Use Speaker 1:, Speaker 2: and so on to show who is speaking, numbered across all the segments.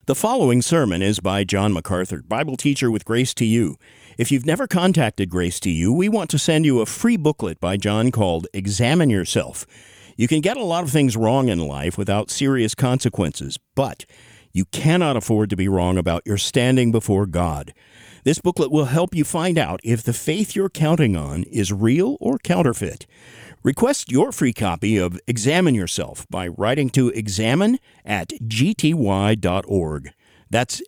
Speaker 1: The following sermon is by John MacArthur, Bible teacher with Grace to You. If you've never contacted Grace to You, we want to send you a free booklet by John called Examine Yourself. You can get a lot of things wrong in life without serious consequences, but you cannot afford to be wrong about your standing before God. This booklet will help you find out if the faith you're counting on is real or counterfeit. Request your free copy of Examine Yourself by writing to examine@gty.org. That's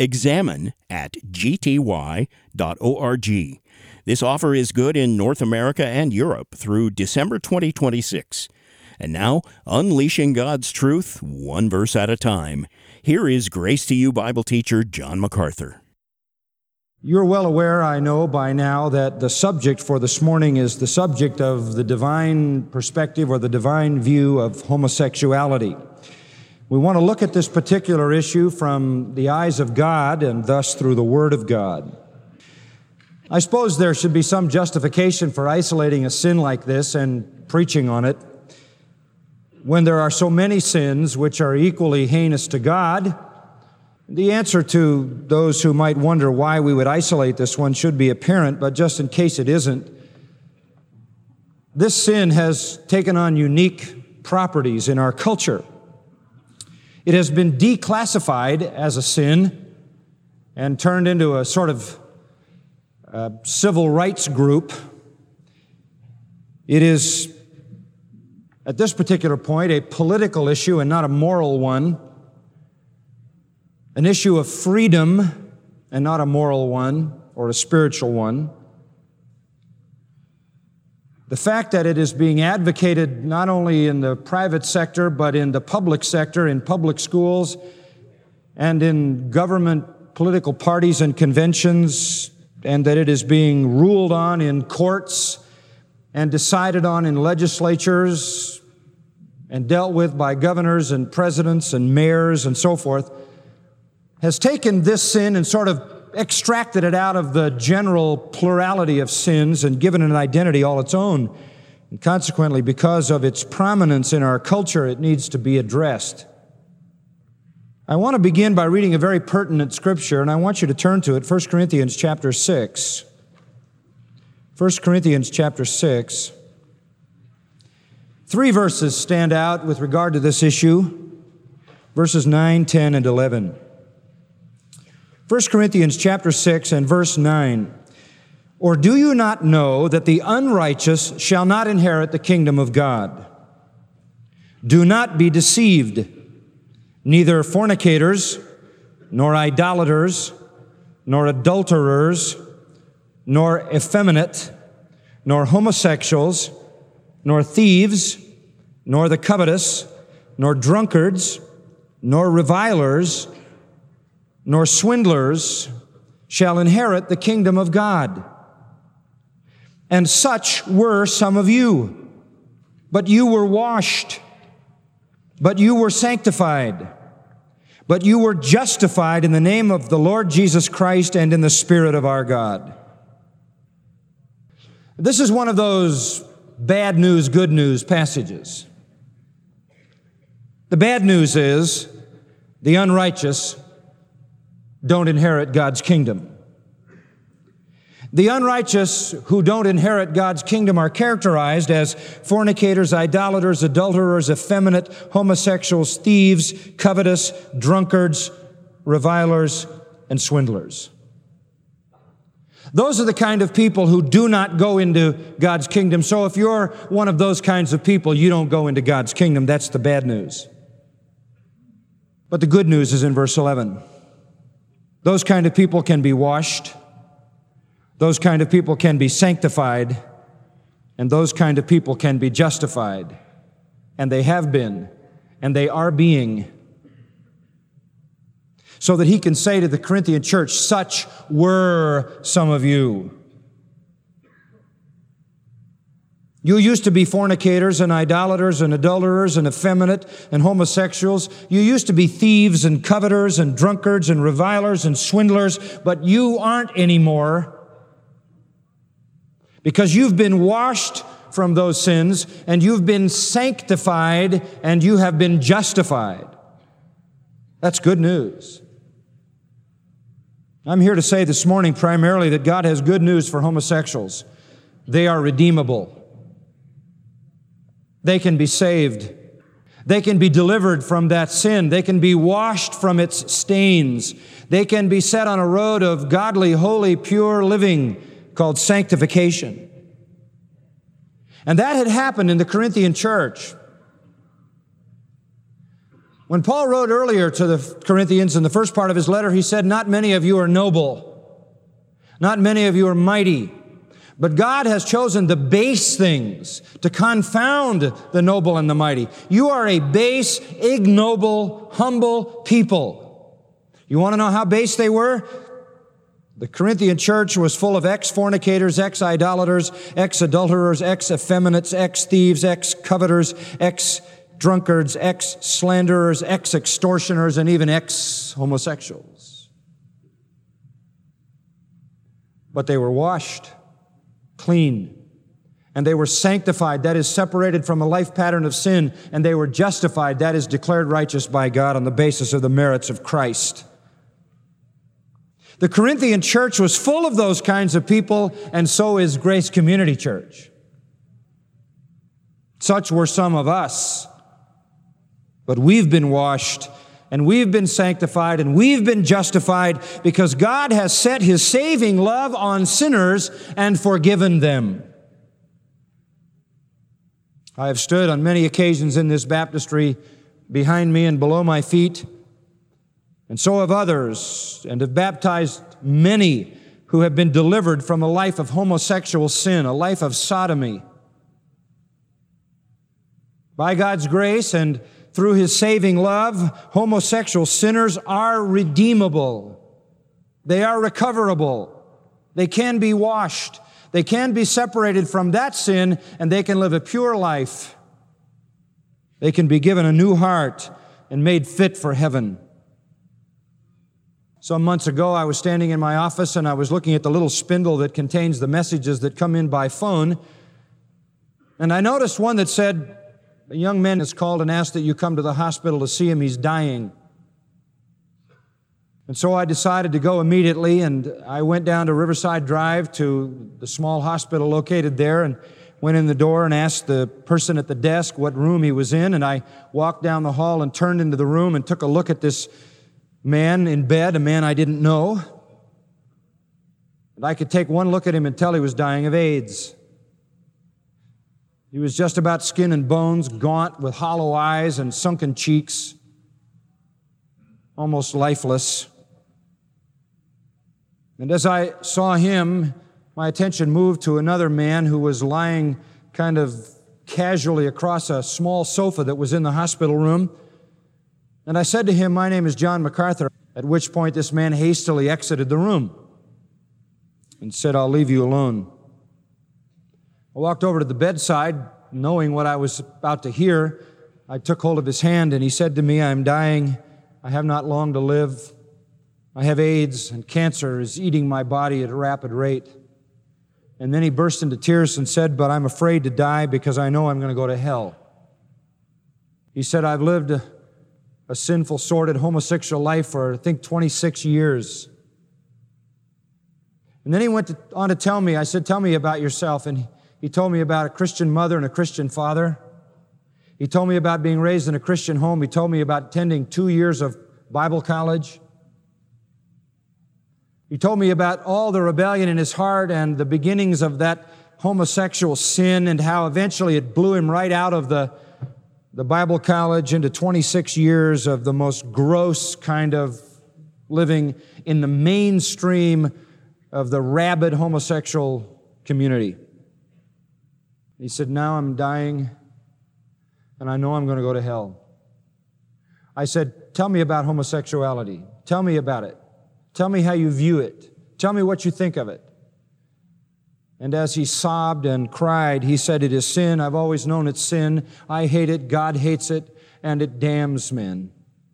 Speaker 1: examine@gty.org. This offer is good in North America and Europe through December 2026. And now, unleashing God's truth, one verse at a time. Here is Grace to You Bible teacher John MacArthur.
Speaker 2: You're well aware, I know by now, that the subject for this morning is the subject of the divine perspective or the divine view of homosexuality. We want to look at this particular issue from the eyes of God and thus through the Word of God. I suppose there should be some justification for isolating a sin like this and preaching on it when there are so many sins which are equally heinous to God. The answer to those who might wonder why we would isolate this one should be apparent, but just in case it isn't, this sin has taken on unique properties in our culture. It has been declassified as a sin and turned into a sort of civil rights group. It is, at this particular point, a political issue and not a moral one. An issue of freedom and not a moral one or a spiritual one. The fact that it is being advocated not only in the private sector, but in the public sector, in public schools, and in government political parties and conventions, and that it is being ruled on in courts and decided on in legislatures and dealt with by governors and presidents and mayors and so forth, has taken this sin and sort of extracted it out of the general plurality of sins and given it an identity all its own. And consequently, because of its prominence in our culture, it needs to be addressed. I want to begin by reading a very pertinent scripture, and I want you to turn to it, 1 Corinthians chapter 6. 1 Corinthians chapter 6. 3 verses stand out with regard to this issue, verses 9, 10, and 11. 1 Corinthians chapter 6 and verse 9. Or do you not know that the unrighteous shall not inherit the kingdom of God? Do not be deceived. Neither fornicators, nor idolaters, nor adulterers, nor effeminate, nor homosexuals, nor thieves, nor the covetous, nor drunkards, nor revilers, nor swindlers shall inherit the kingdom of God. And such were some of you. But you were washed, but you were sanctified, but you were justified in the name of the Lord Jesus Christ and in the Spirit of our God. This is one of those bad news, good news passages. The bad news is the unrighteous don't inherit God's kingdom. The unrighteous who don't inherit God's kingdom are characterized as fornicators, idolaters, adulterers, effeminate, homosexuals, thieves, covetous, drunkards, revilers, and swindlers. Those are the kind of people who do not go into God's kingdom. So if you're one of those kinds of people, you don't go into God's kingdom. That's the bad news. But the good news is in verse 11. Those kind of people can be washed. Those kind of people can be sanctified. And those kind of people can be justified. And they have been. And they are being. So that he can say to the Corinthian church, such were some of you. You used to be fornicators and idolaters and adulterers and effeminate and homosexuals. You used to be thieves and coveters and drunkards and revilers and swindlers, but you aren't anymore because you've been washed from those sins and you've been sanctified and you have been justified. That's good news. I'm here to say this morning primarily that God has good news for homosexuals. They are redeemable. They can be saved. They can be delivered from that sin. They can be washed from its stains. They can be set on a road of godly, holy, pure living called sanctification. And that had happened in the Corinthian church. When Paul wrote earlier to the Corinthians in the first part of his letter, he said, "Not many of you are noble. Not many of you are mighty. But God has chosen the base things to confound the noble and the mighty." You are a base, ignoble, humble people. You want to know how base they were? The Corinthian church was full of ex-fornicators, ex-idolaters, ex-adulterers, ex-effeminates, ex-thieves, ex-coveters, ex-drunkards, ex-slanderers, ex-extortioners, and even ex-homosexuals. But they were washed clean, and they were sanctified, that is, separated from a life pattern of sin, and they were justified, that is, declared righteous by God on the basis of the merits of Christ. The Corinthian church was full of those kinds of people, and so is Grace Community Church. Such were some of us. But we've been washed, and we've been sanctified, and we've been justified because God has set His saving love on sinners and forgiven them. I have stood on many occasions in this baptistry behind me and below my feet, and so have others, and have baptized many who have been delivered from a life of homosexual sin, a life of sodomy. By God's grace and through His saving love, homosexual sinners are redeemable. They are recoverable. They can be washed. They can be separated from that sin, and they can live a pure life. They can be given a new heart and made fit for heaven. Some months ago, I was standing in my office, and I was looking at the little spindle that contains the messages that come in by phone, and I noticed one that said, "A young man is called and asked that you come to the hospital to see him. He's dying." And so I decided to go immediately, and I went down to Riverside Drive to the small hospital located there and went in the door and asked the person at the desk what room he was in. And I walked down the hall and turned into the room and took a look at this man in bed, a man I didn't know. And I could take one look at him and tell he was dying of AIDS. He was just about skin and bones, gaunt, with hollow eyes and sunken cheeks, almost lifeless. And as I saw him, my attention moved to another man who was lying kind of casually across a small sofa that was in the hospital room. And I said to him, "My name is John MacArthur," at which point this man hastily exited the room and said, "I'll leave you alone." I walked over to the bedside, knowing what I was about to hear. I took hold of his hand, and he said to me, "I'm dying. I have not long to live. I have AIDS, and cancer is eating my body at a rapid rate." And then he burst into tears and said, "But I'm afraid to die because I know I'm going to go to hell." He said, "I've lived a sinful, sordid, homosexual life for, I think, 26 years. And then he went on to tell me, I said, "Tell me about yourself." And he told me about a Christian mother and a Christian father. He told me about being raised in a Christian home. He told me about attending 2 years of Bible college. He told me about all the rebellion in his heart and the beginnings of that homosexual sin and how eventually it blew him right out of the Bible college into 26 years of the most gross kind of living in the mainstream of the rabid homosexual community. He said, "Now I'm dying, and I know I'm going to go to hell." I said, "Tell me about homosexuality. Tell me about it. Tell me how you view it. Tell me what you think of it." And as he sobbed and cried, he said, "It is sin. I've always known it's sin. I hate it. God hates it, and it damns men."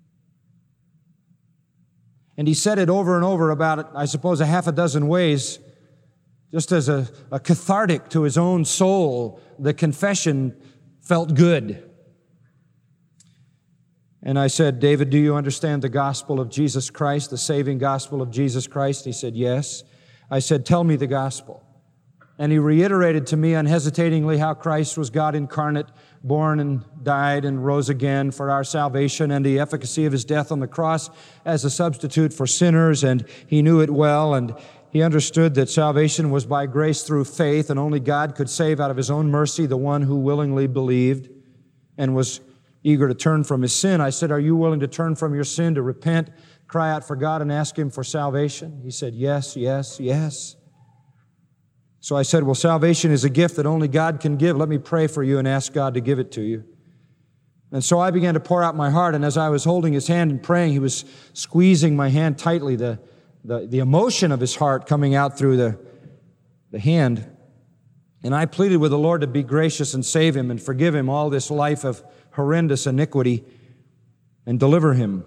Speaker 2: And he said it over and over about, I suppose, a half a dozen ways, just as a cathartic to his own soul. The confession felt good. And I said, David, do you understand the gospel of Jesus Christ, the saving gospel of Jesus Christ? He said, yes. I said, tell me the gospel. And he reiterated to me unhesitatingly how Christ was God incarnate, born and died and rose again for our salvation, and the efficacy of His death on the cross as a substitute for sinners. And he knew it well, and he understood that salvation was by grace through faith, and only God could save out of His own mercy the one who willingly believed and was eager to turn from his sin. I said, are you willing to turn from your sin, to repent, cry out for God, and ask Him for salvation? He said, yes, yes, yes. So I said, well, salvation is a gift that only God can give. Let me pray for you and ask God to give it to you. And so I began to pour out my heart, and as I was holding his hand and praying, he was squeezing my hand tightly, the emotion of his heart coming out through the hand. And I pleaded with the Lord to be gracious and save him and forgive him all this life of horrendous iniquity and deliver him.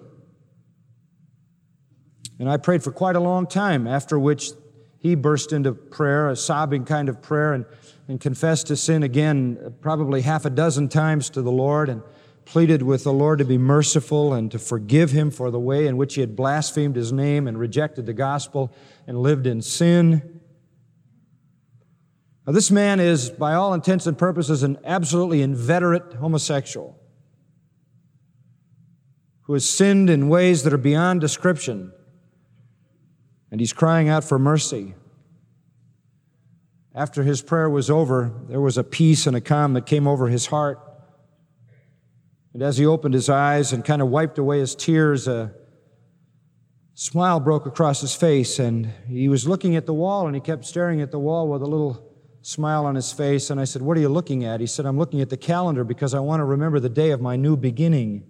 Speaker 2: And I prayed for quite a long time, after which he burst into prayer, a sobbing kind of prayer, and confessed his sin again probably half a dozen times to the Lord, and pleaded with the Lord to be merciful and to forgive him for the way in which he had blasphemed His name and rejected the gospel and lived in sin. Now, this man is, by all intents and purposes, an absolutely inveterate homosexual who has sinned in ways that are beyond description. And he's crying out for mercy. After his prayer was over, there was a peace and a calm that came over his heart. And as he opened his eyes and kind of wiped away his tears, a smile broke across his face, and he was looking at the wall, and he kept staring at the wall with a little smile on his face. And I said, what are you looking at? He said, I'm looking at the calendar because I want to remember the day of my new beginning.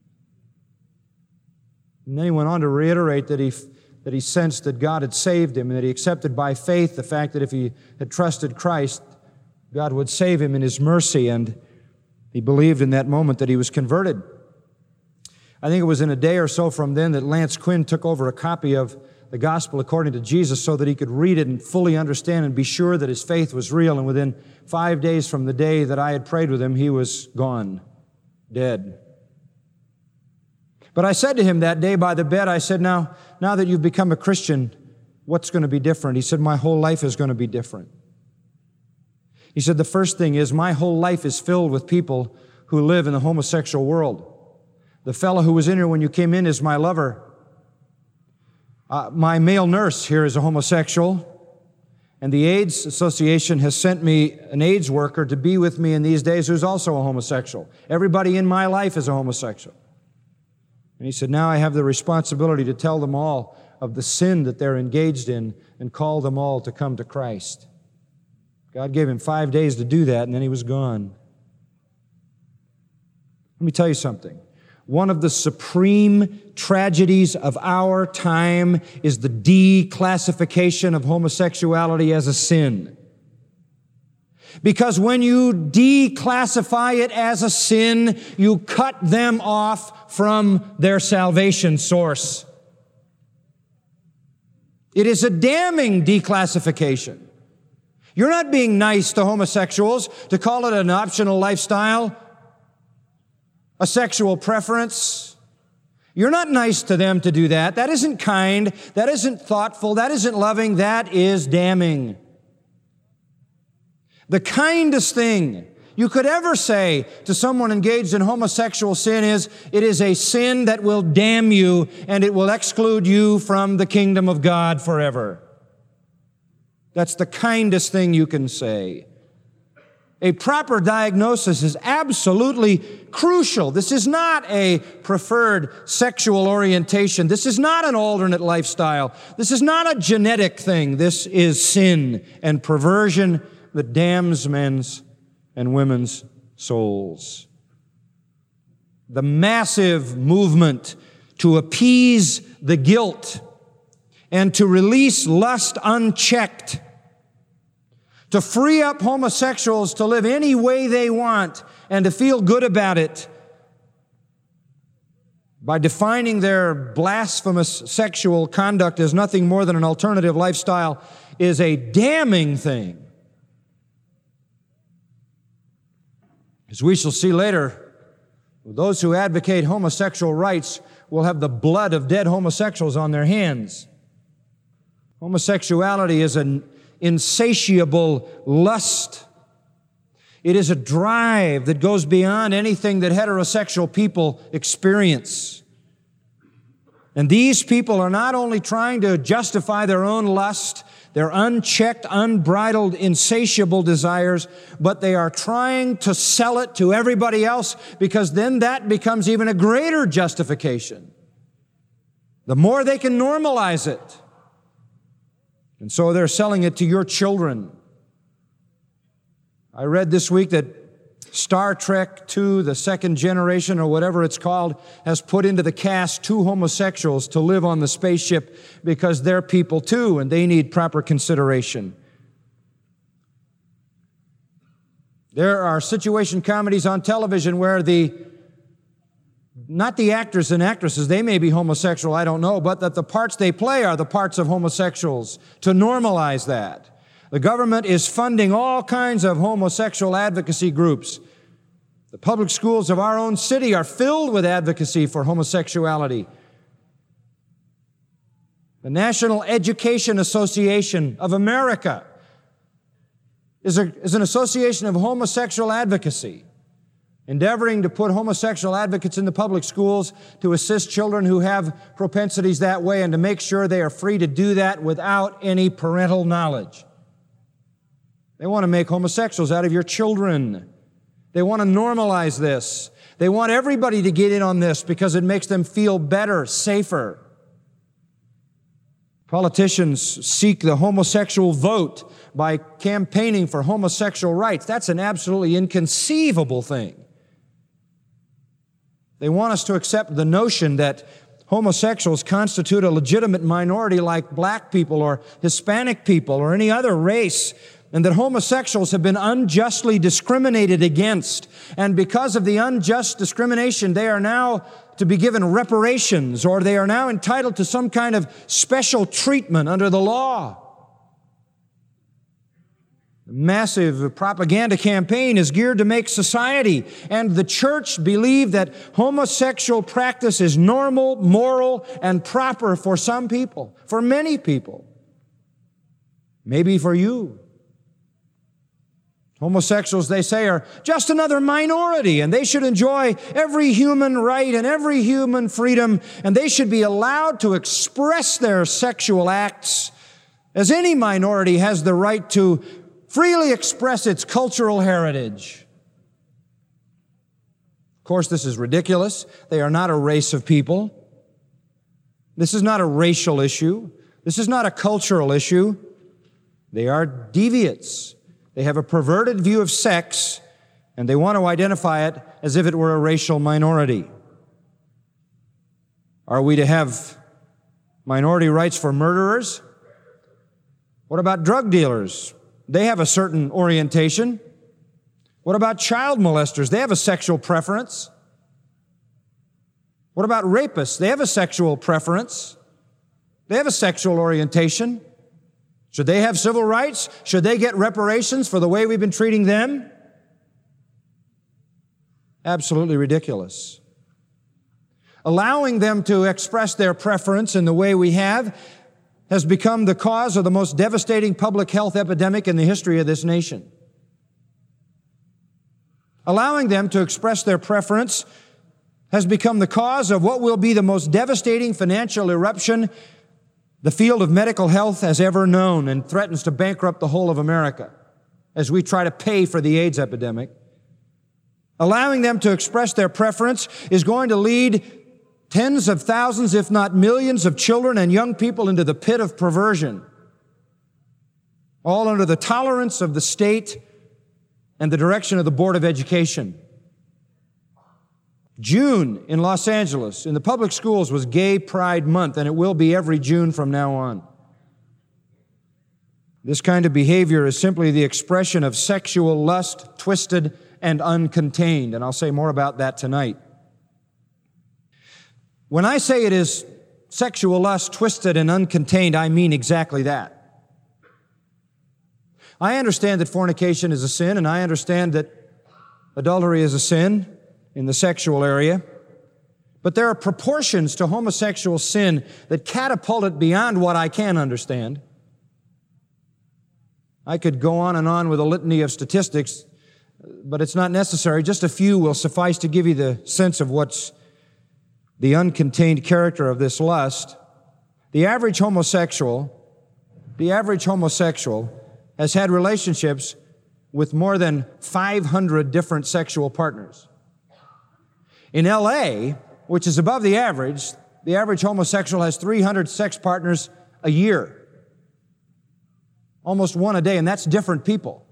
Speaker 2: And then he went on to reiterate that he sensed that God had saved him, and that he accepted by faith the fact that if he had trusted Christ, God would save him in His mercy, and he believed in that moment that he was converted. I think it was in a day or so from then that Lance Quinn took over a copy of the Gospel According to Jesus so that he could read it and fully understand and be sure that his faith was real. And within 5 days from the day that I had prayed with him, he was gone, dead. But I said to him that day by the bed, I said, now that you've become a Christian, what's going to be different? He said, my whole life is going to be different. He said, the first thing is my whole life is filled with people who live in the homosexual world. The fellow who was in here when you came in is my lover. My male nurse here is a homosexual. And the AIDS Association has sent me an AIDS worker to be with me in these days who's also a homosexual. Everybody in my life is a homosexual. And he said, now I have the responsibility to tell them all of the sin that they're engaged in and call them all to come to Christ. God gave him 5 days to do that, and then he was gone. Let me tell you something. One of the supreme tragedies of our time is the declassification of homosexuality as a sin. Because when you declassify it as a sin, you cut them off from their salvation source. It is a damning declassification. You're not being nice to homosexuals to call it an optional lifestyle, a sexual preference. You're not nice to them to do that. That isn't kind. That isn't thoughtful. That isn't loving. That is damning. The kindest thing you could ever say to someone engaged in homosexual sin is, it is a sin that will damn you and it will exclude you from the kingdom of God forever. That's the kindest thing you can say. A proper diagnosis is absolutely crucial. This is not a preferred sexual orientation. This is not an alternate lifestyle. This is not a genetic thing. This is sin and perversion that damns men's and women's souls. The massive movement to appease the guilt and to release lust unchecked, to free up homosexuals to live any way they want and to feel good about it by defining their blasphemous sexual conduct as nothing more than an alternative lifestyle is a damning thing. As we shall see later, Those who advocate homosexual rights will have the blood of dead homosexuals on their hands. Homosexuality is an insatiable lust. It is a drive that goes beyond anything that heterosexual people experience. And these people are not only trying to justify their own lust, their unchecked, unbridled, insatiable desires, but they are trying to sell it to everybody else, because then that becomes even a greater justification. The more they can normalize it. And so they're selling it to your children. I read this week that Star Trek II, the second generation, or whatever it's called, has put into the cast 2 homosexuals to live on the spaceship because they're people too, and they need proper consideration. There are situation comedies on television where not the actors and actresses, they may be homosexual, I don't know, but that the parts they play are the parts of homosexuals, to normalize that. The government is funding all kinds of homosexual advocacy groups. The public schools of our own city are filled with advocacy for homosexuality. The National Education Association of America is an association of homosexual advocacy, endeavoring to put homosexual advocates in the public schools to assist children who have propensities that way and to make sure they are free to do that without any parental knowledge. They want to make homosexuals out of your children. They want to normalize this. They want everybody to get in on this because it makes them feel better, safer. Politicians seek the homosexual vote by campaigning for homosexual rights. That's an absolutely inconceivable thing. They want us to accept the notion that homosexuals constitute a legitimate minority like black people or Hispanic people or any other race, and that homosexuals have been unjustly discriminated against. And because of the unjust discrimination, they are now to be given reparations, or they are now entitled to some kind of special treatment under the law. The massive propaganda campaign is geared to make society and the church believe that homosexual practice is normal, moral, and proper for some people, for many people. Maybe for you. Homosexuals, they say, are just another minority, and they should enjoy every human right and every human freedom, and they should be allowed to express their sexual acts as any minority has the right to freely express its cultural heritage. Of course, this is ridiculous. They are not a race of people. This is not a racial issue. This is not a cultural issue. They are deviates. They have a perverted view of sex, and they want to identify it as if it were a racial minority. Are we to have minority rights for murderers? What about drug dealers? They have a certain orientation. What about child molesters? They have a sexual preference. What about rapists? They have a sexual preference. They have a sexual orientation. Should they have civil rights? Should they get reparations for the way we've been treating them? Absolutely ridiculous. Allowing them to express their preference in the way we have has become the cause of the most devastating public health epidemic in the history of this nation. Allowing them to express their preference has become the cause of what will be the most devastating financial eruption the field of medical health has ever known, and threatens to bankrupt the whole of America as we try to pay for the AIDS epidemic. Allowing them to express their preference is going to lead tens of thousands, if not millions, of children and young people into the pit of perversion, all under the tolerance of the state and the direction of the Board of Education. June in Los Angeles, in the public schools, was Gay Pride Month, and it will be every June from now on. This kind of behavior is simply the expression of sexual lust, twisted and uncontained, and I'll say more about that tonight. When I say it is sexual lust, twisted and uncontained, I mean exactly that. I understand that fornication is a sin, and I understand that adultery is a sin. in the sexual area. But there are proportions to homosexual sin that catapult it beyond what I can understand. I could go on and on with a litany of statistics, but it's not necessary. Just a few will suffice to give you the sense of what's the uncontained character of this lust. The average homosexual has had relationships with more than 500 different sexual partners. In L.A., which is above the average homosexual has 300 sex partners a year. Almost one a day, and that's different people.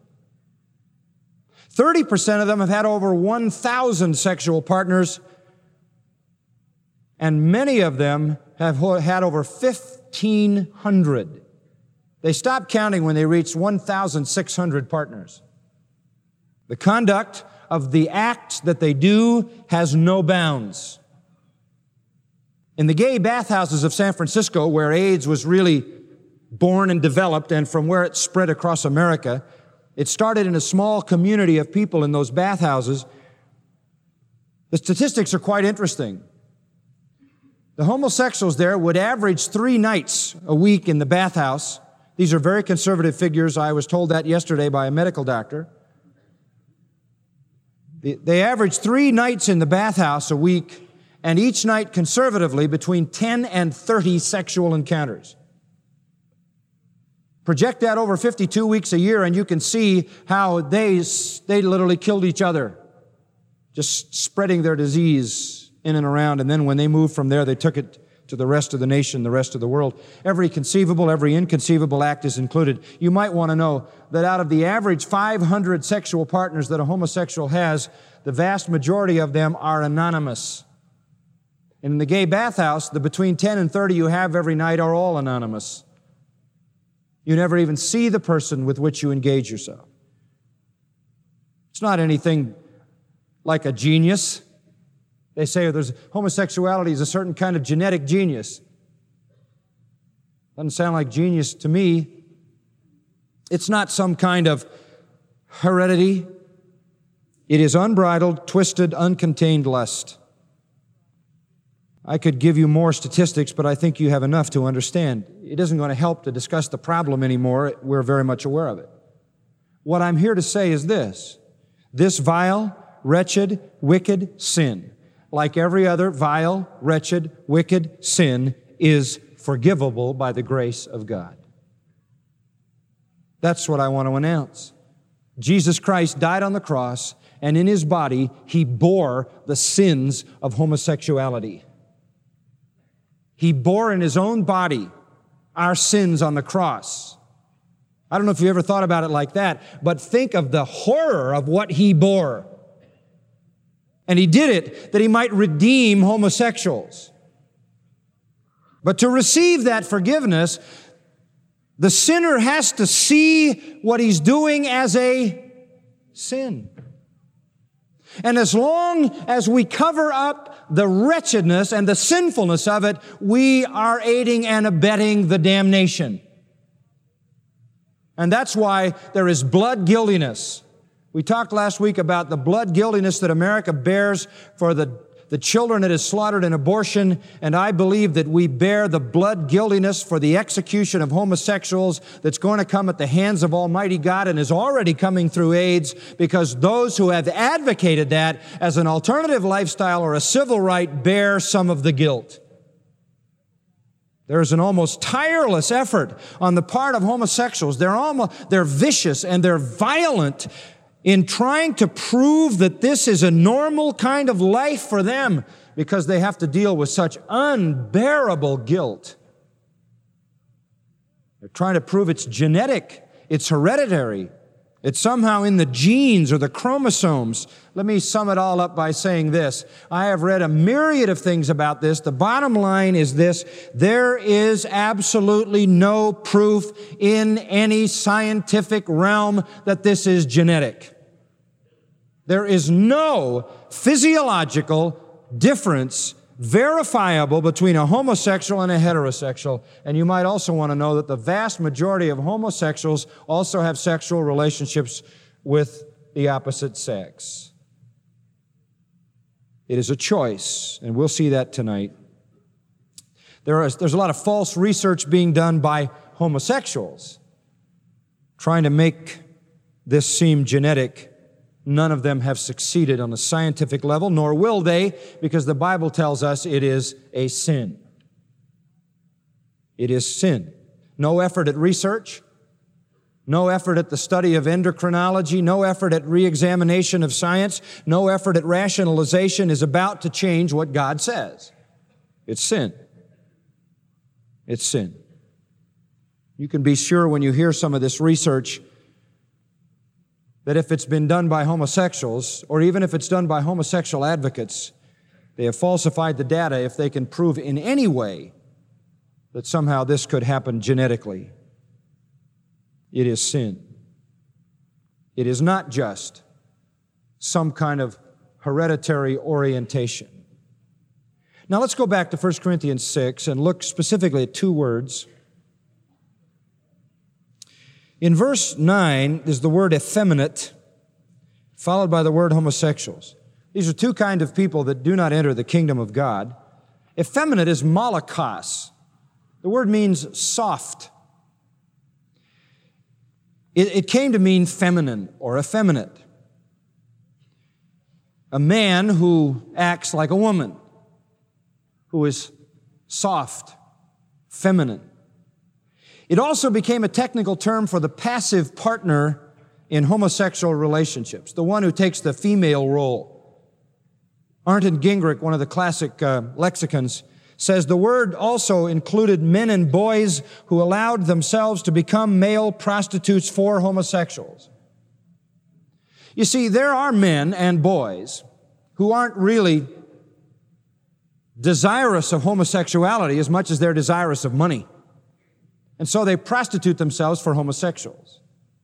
Speaker 2: 30% of them have had over 1,000 sexual partners, and many of them have had over 1,500. They stopped counting when they reached 1,600 partners. The conduct of the act that they do has no bounds. In the gay bathhouses of San Francisco, where AIDS was really born and developed, and from where it spread across America, it started in a small community of people in those bathhouses. The statistics are quite interesting. The homosexuals there would average 3 nights a week in the bathhouse. These are very conservative figures. I was told that yesterday by a medical doctor. They average 3 nights in the bathhouse a week, and each night conservatively between 10 and 30 sexual encounters. Project that over 52 weeks a year, and you can see how they literally killed each other, just spreading their disease in and around. And then when they moved from there, they took it to the rest of the nation, the rest of the world. Every conceivable, every inconceivable act is included. You might want to know that out of the average 500 sexual partners that a homosexual has, the vast majority of them are anonymous. And in the gay bathhouse, the between 10 and 30 you have every night are all anonymous. You never even see the person with which you engage yourself. It's not anything like a genius. They say homosexuality is a certain kind of genetic genius. Doesn't sound like genius to me. It's not some kind of heredity. It is unbridled, twisted, uncontained lust. I could give you more statistics, but I think you have enough to understand. It isn't going to help to discuss the problem anymore. We're very much aware of it. What I'm here to say is this vile, wretched, wicked sin, like every other vile, wretched, wicked sin, is forgivable by the grace of God. That's what I want to announce. Jesus Christ died on the cross, and in His body, He bore the sins of homosexuality. He bore in His own body our sins on the cross. I don't know if you ever thought about it like that, but think of the horror of what He bore. And He did it that He might redeem homosexuals. But to receive that forgiveness, the sinner has to see what he's doing as a sin. And as long as we cover up the wretchedness and the sinfulness of it, we are aiding and abetting the damnation. And that's why there is blood guiltiness. We talked last week about the blood guiltiness that America bears for the children it has slaughtered in abortion, and I believe that we bear the blood guiltiness for the execution of homosexuals that's going to come at the hands of Almighty God and is already coming through AIDS, because those who have advocated that as an alternative lifestyle or a civil right bear some of the guilt. There's an almost tireless effort on the part of homosexuals. They're vicious and they're violent in trying to prove that this is a normal kind of life for them, because they have to deal with such unbearable guilt. They're trying to prove it's genetic, it's hereditary, it's somehow in the genes or the chromosomes. Let me sum it all up by saying this. I have read a myriad of things about this. The bottom line is this: there is absolutely no proof in any scientific realm that this is genetic. There is no physiological difference verifiable between a homosexual and a heterosexual. And you might also want to know that the vast majority of homosexuals also have sexual relationships with the opposite sex. It is a choice, and we'll see that tonight. There's a lot of false research being done by homosexuals, trying to make this seem genetic. None of them have succeeded on a scientific level, nor will they, because the Bible tells us it is a sin. It is sin. No effort at research, no effort at the study of endocrinology, no effort at re-examination of science, no effort at rationalization is about to change what God says. It's sin. It's sin. You can be sure when you hear some of this research that if it's been done by homosexuals, or even if it's done by homosexual advocates, they have falsified the data if they can prove in any way that somehow this could happen genetically. It is sin. It is not just some kind of hereditary orientation. Now let's go back to 1 Corinthians 6 and look specifically at two words. In verse 9 is the word effeminate, followed by the word homosexuals. These are two kinds of people that do not enter the kingdom of God. Effeminate is malakos. The word means soft. It came to mean feminine or effeminate. A man who acts like a woman, who is soft, feminine. It also became a technical term for the passive partner in homosexual relationships, the one who takes the female role. Arndt Gingrich, one of the classic lexicons, says the word also included men and boys who allowed themselves to become male prostitutes for homosexuals. You see, there are men and boys who aren't really desirous of homosexuality as much as they're desirous of money. And so they prostitute themselves for homosexuals.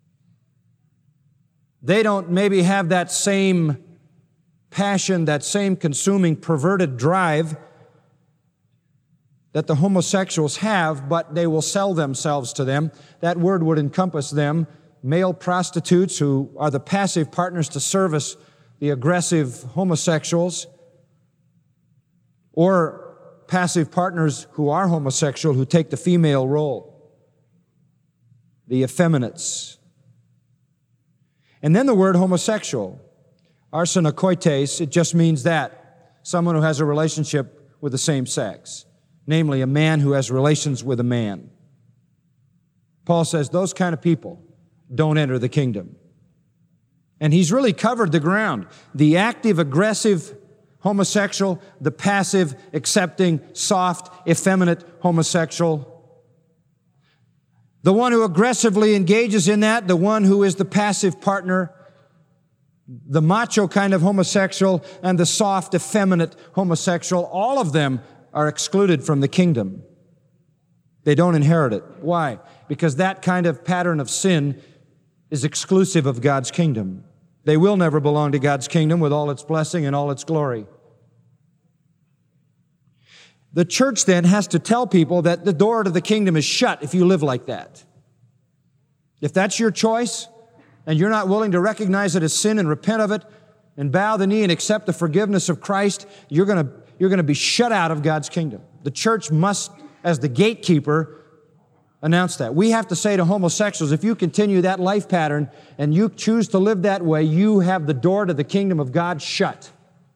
Speaker 2: They don't maybe have that same passion, that same consuming, perverted drive that the homosexuals have, but they will sell themselves to them. That word would encompass them, male prostitutes who are the passive partners to service the aggressive homosexuals, or passive partners who are homosexual who take the female role. The effeminates. And then the word homosexual, arsenokoites, it just means that, someone who has a relationship with the same sex, namely a man who has relations with a man. Paul says those kind of people don't enter the kingdom. And he's really covered the ground. The active, aggressive homosexual, the passive, accepting, soft, effeminate homosexual. The one who aggressively engages in that, the one who is the passive partner, the macho kind of homosexual, and the soft, effeminate homosexual, all of them are excluded from the kingdom. They don't inherit it. Why? Because that kind of pattern of sin is exclusive of God's kingdom. They will never belong to God's kingdom with all its blessing and all its glory. The church then has to tell people that the door to the kingdom is shut if you live like that. If that's your choice, and you're not willing to recognize it as sin and repent of it, and bow the knee and accept the forgiveness of Christ, you're going to be shut out of God's kingdom. The church must, as the gatekeeper, announce that. We have to say to homosexuals, if you continue that life pattern and you choose to live that way, you have the door to the kingdom of God shut.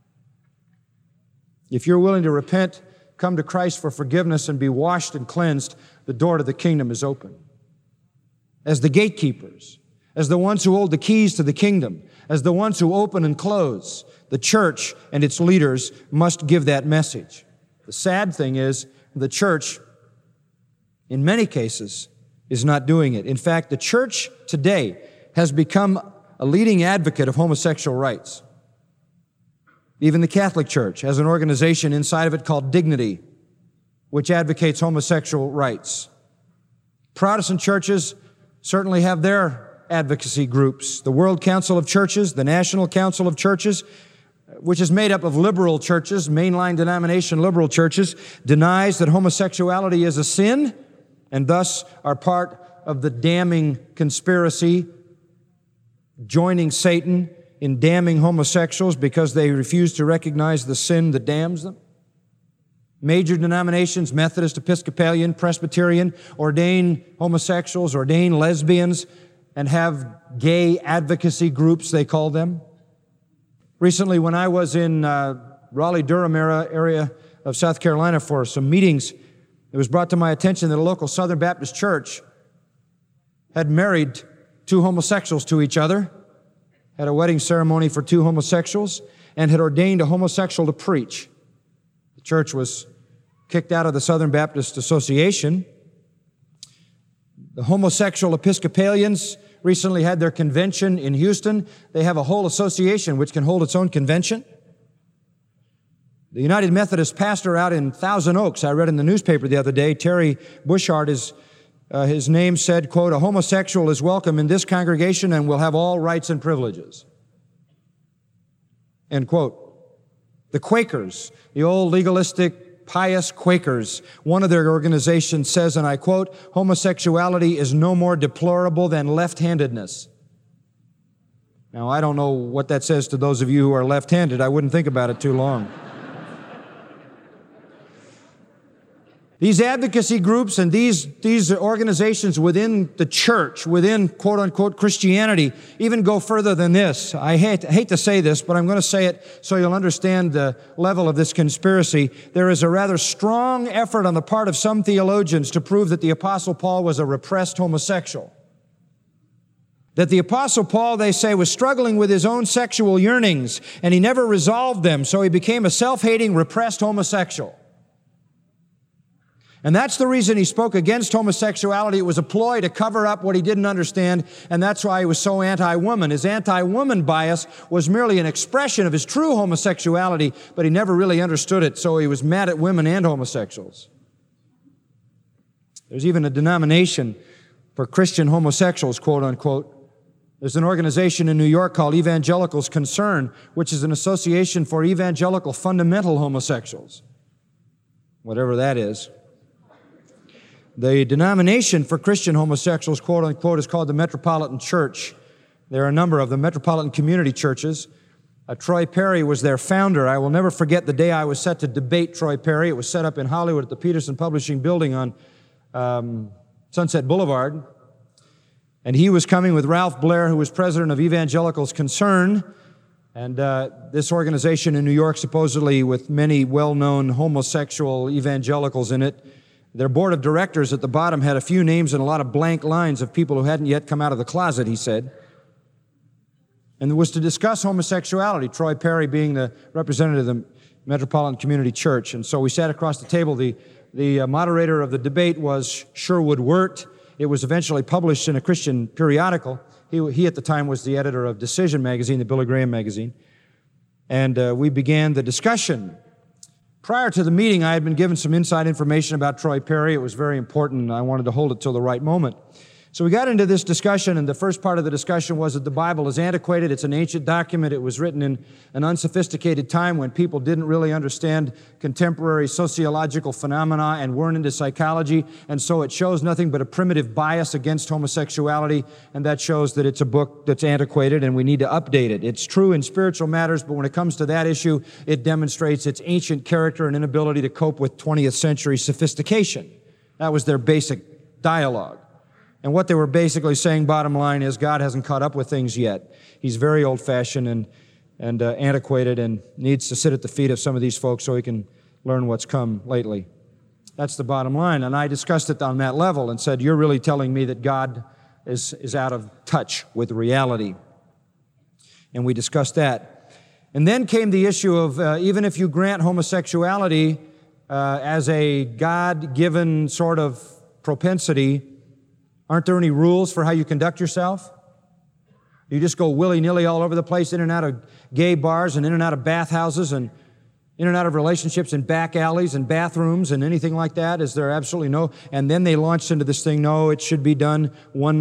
Speaker 2: If you're willing to repent, come to Christ for forgiveness and be washed and cleansed, the door to the kingdom is open. As the gatekeepers, as the ones who hold the keys to the kingdom, as the ones who open and close, the church and its leaders must give that message. The sad thing is, the church, in many cases, is not doing it. In fact, the church today has become a leading advocate of homosexual rights. Even the Catholic Church has an organization inside of it called Dignity, which advocates homosexual rights. Protestant churches certainly have their advocacy groups. The World Council of Churches, the National Council of Churches, which is made up of liberal churches, mainline denomination liberal churches, denies that homosexuality is a sin and thus are part of the damning conspiracy, joining Satan in damning homosexuals because they refuse to recognize the sin that damns them. Major denominations, Methodist, Episcopalian, Presbyterian, ordain homosexuals, ordain lesbians, and have gay advocacy groups, they call them. Recently, when I was in Raleigh-Durham area of South Carolina for some meetings, it was brought to my attention that a local Southern Baptist church had married two homosexuals to each other, had a wedding ceremony for two homosexuals, and had ordained a homosexual to preach. The church was kicked out of the Southern Baptist Association. The homosexual Episcopalians recently had their convention in Houston. They have a whole association which can hold its own convention. The United Methodist pastor out in Thousand Oaks, I read in the newspaper the other day, Terry Bushart, his name said, quote, "A homosexual is welcome in this congregation and will have all rights and privileges." End quote. The Quakers, the old legalistic, pious Quakers, one of their organizations says, and I quote, "Homosexuality is no more deplorable than left-handedness." Now, I don't know what that says to those of you who are left-handed. I wouldn't think about it too long. These advocacy groups and these organizations within the church, within quote-unquote Christianity, even go further than this. I hate to say this, but I'm going to say it so you'll understand the level of this conspiracy. There is a rather strong effort on the part of some theologians to prove that the Apostle Paul was a repressed homosexual. That the Apostle Paul, they say, was struggling with his own sexual yearnings, and he never resolved them, so he became a self-hating, repressed homosexual. And that's the reason he spoke against homosexuality. It was a ploy to cover up what he didn't understand, and that's why he was so anti-woman. His anti-woman bias was merely an expression of his true homosexuality, but he never really understood it, so he was mad at women and homosexuals. There's even a denomination for Christian homosexuals, quote unquote. There's an organization in New York called Evangelicals Concern, which is an association for evangelical fundamental homosexuals, whatever that is. The denomination for Christian homosexuals, quote unquote, is called the Metropolitan Church. There are a number of the Metropolitan Community Churches. Troy Perry was their founder. I will never forget the day I was set to debate Troy Perry. It was set up in Hollywood at the Peterson Publishing Building on Sunset Boulevard. And he was coming with Ralph Blair, who was president of Evangelicals Concern. And this organization in New York, supposedly with many well-known homosexual evangelicals in it, their board of directors at the bottom had a few names and a lot of blank lines of people who hadn't yet come out of the closet, he said. And it was to discuss homosexuality, Troy Perry being the representative of the Metropolitan Community Church. And so we sat across the table. The moderator of the debate was Sherwood Wirt. It was eventually published in a Christian periodical. He at the time was the editor of Decision magazine, the Billy Graham magazine. And we began the discussion. Prior to the meeting, I had been given some inside information about Troy Perry. It was very important, and I wanted to hold it till the right moment. So we got into this discussion, and the first part of the discussion was that the Bible is antiquated. It's an ancient document. It was written in an unsophisticated time when people didn't really understand contemporary sociological phenomena and weren't into psychology, and so it shows nothing but a primitive bias against homosexuality, and that shows that it's a book that's antiquated and we need to update it. It's true in spiritual matters, but when it comes to that issue, it demonstrates its ancient character and inability to cope with 20th century sophistication. That was their basic dialogue. And what they were basically saying, bottom line, is God hasn't caught up with things yet. He's very old-fashioned and antiquated and needs to sit at the feet of some of these folks so he can learn what's come lately. That's the bottom line. And I discussed it on that level and said, you're really telling me that God is out of touch with reality. And we discussed that. And then came the issue of even if you grant homosexuality as a God-given sort of propensity, aren't there any rules for how you conduct yourself? You just go willy-nilly all over the place, in and out of gay bars and in and out of bathhouses and in and out of relationships in back alleys and bathrooms and anything like that? Is there absolutely no? And then they launched into this thing, no, it should be done.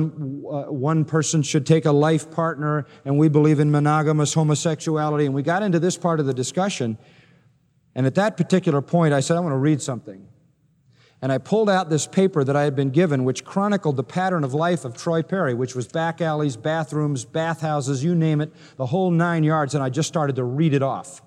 Speaker 2: One person should take a life partner, and we believe in monogamous homosexuality. And we got into this part of the discussion, and at that particular point, I said, I want to read something. And I pulled out this paper that I had been given, which chronicled the pattern of life of Troy Perry, which was back alleys, bathrooms, bathhouses, you name it, the whole 9 yards, and I just started to read it off.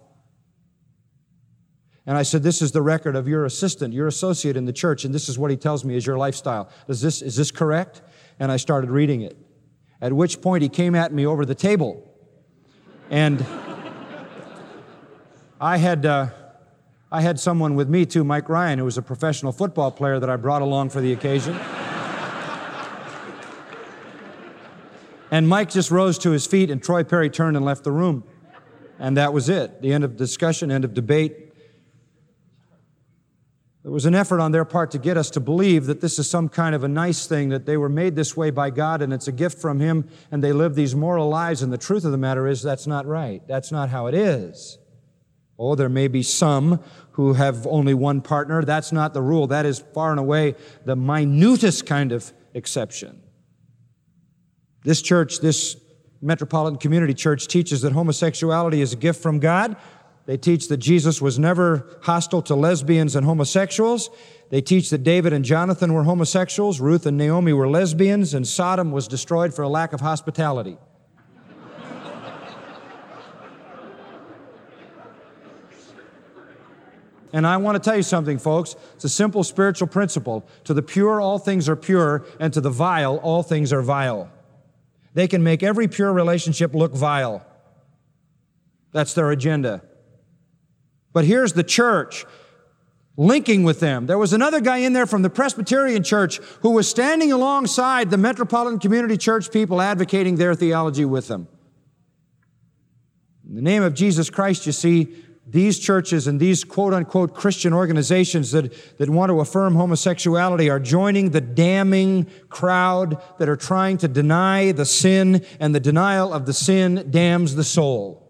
Speaker 2: And I said, this is the record of your assistant, your associate in the church, and this is what he tells me is your lifestyle. Is this correct? And I started reading it. At which point he came at me over the table. And I had someone with me too, Mike Ryan, who was a professional football player that I brought along for the occasion. And Mike just rose to his feet, and Troy Perry turned and left the room. And that was it. The end of discussion, end of debate. There was an effort on their part to get us to believe that this is some kind of a nice thing, that they were made this way by God and it's a gift from Him and they live these moral lives. And the truth of the matter is that's not right. That's not how it is. Oh, there may be some who have only one partner. That's not the rule. That is far and away the minutest kind of exception. This church, this Metropolitan Community Church, teaches that homosexuality is a gift from God. They teach that Jesus was never hostile to lesbians and homosexuals. They teach that David and Jonathan were homosexuals, Ruth and Naomi were lesbians, and Sodom was destroyed for a lack of hospitality. And I want to tell you something, folks. It's a simple spiritual principle. To the pure, all things are pure, and to the vile, all things are vile. They can make every pure relationship look vile. That's their agenda. But here's the church linking with them. There was another guy in there from the Presbyterian Church who was standing alongside the Metropolitan Community Church people advocating their theology with them. In the name of Jesus Christ, you see, these churches and these quote-unquote Christian organizations that want to affirm homosexuality are joining the damning crowd that are trying to deny the sin, and the denial of the sin damns the soul.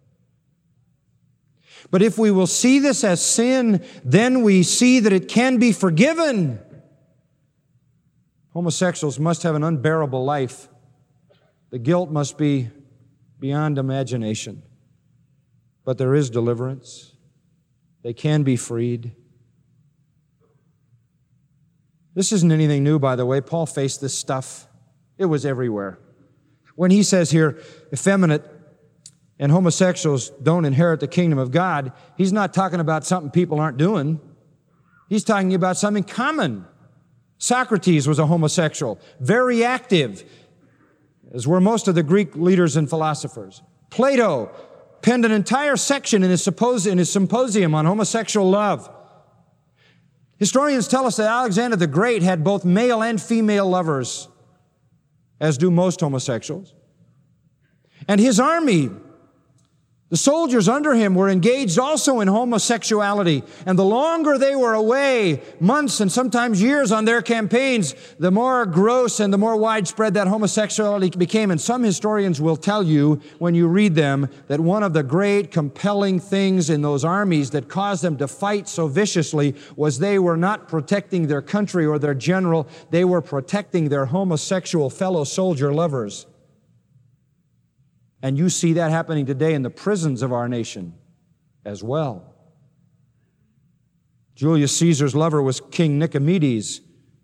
Speaker 2: But if we will see this as sin, then we see that it can be forgiven. Homosexuals must have an unbearable life. The guilt must be beyond imagination. But there is deliverance. They can be freed. This isn't anything new, by the way. Paul faced this stuff. It was everywhere. When he says here, effeminate and homosexuals don't inherit the kingdom of God, he's not talking about something people aren't doing. He's talking about something common. Socrates was a homosexual, very active, as were most of the Greek leaders and philosophers. Plato penned an entire section in his symposium on homosexual love. Historians tell us that Alexander the Great had both male and female lovers, as do most homosexuals. And his army, the soldiers under him, were engaged also in homosexuality. And the longer they were away, months and sometimes years on their campaigns, the more gross and the more widespread that homosexuality became. And some historians will tell you, when you read them, that one of the great compelling things in those armies that caused them to fight so viciously was they were not protecting their country or their general, they were protecting their homosexual fellow soldier lovers. And you see that happening today in the prisons of our nation as well. Julius Caesar's lover was King Nicomedes.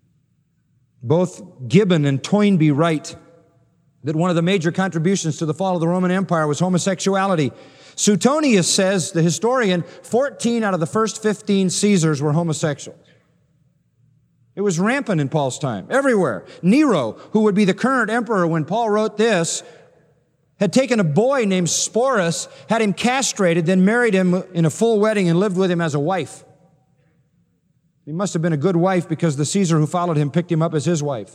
Speaker 2: Both Gibbon and Toynbee write that one of the major contributions to the fall of the Roman Empire was homosexuality. Suetonius says, the historian, 14 out of the first 15 Caesars were homosexuals. It was rampant in Paul's time, everywhere. Nero, who would be the current emperor when Paul wrote this, had taken a boy named Sporus, had him castrated, then married him in a full wedding and lived with him as a wife. He must have been a good wife because the Caesar who followed him picked him up as his wife.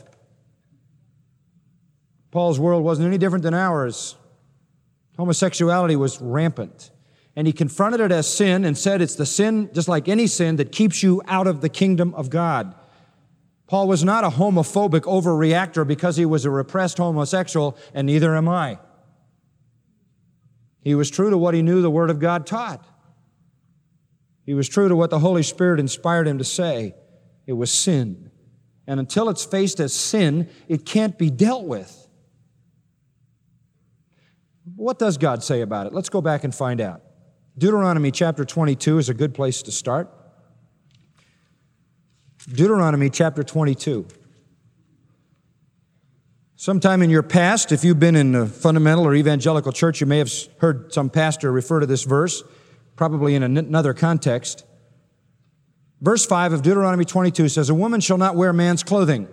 Speaker 2: Paul's world wasn't any different than ours. Homosexuality was rampant. And he confronted it as sin and said it's the sin, just like any sin, that keeps you out of the kingdom of God. Paul was not a homophobic overreactor because he was a repressed homosexual, and neither am I. He was true to what he knew the Word of God taught. He was true to what the Holy Spirit inspired him to say. It was sin. And until it's faced as sin, it can't be dealt with. What does God say about it? Let's go back and find out. Deuteronomy chapter 22 is a good place to start. Deuteronomy chapter 22. Sometime in your past, if you've been in a fundamental or evangelical church, you may have heard some pastor refer to this verse, probably in another context. Verse 5 of Deuteronomy 22 says, "A woman shall not wear man's clothing,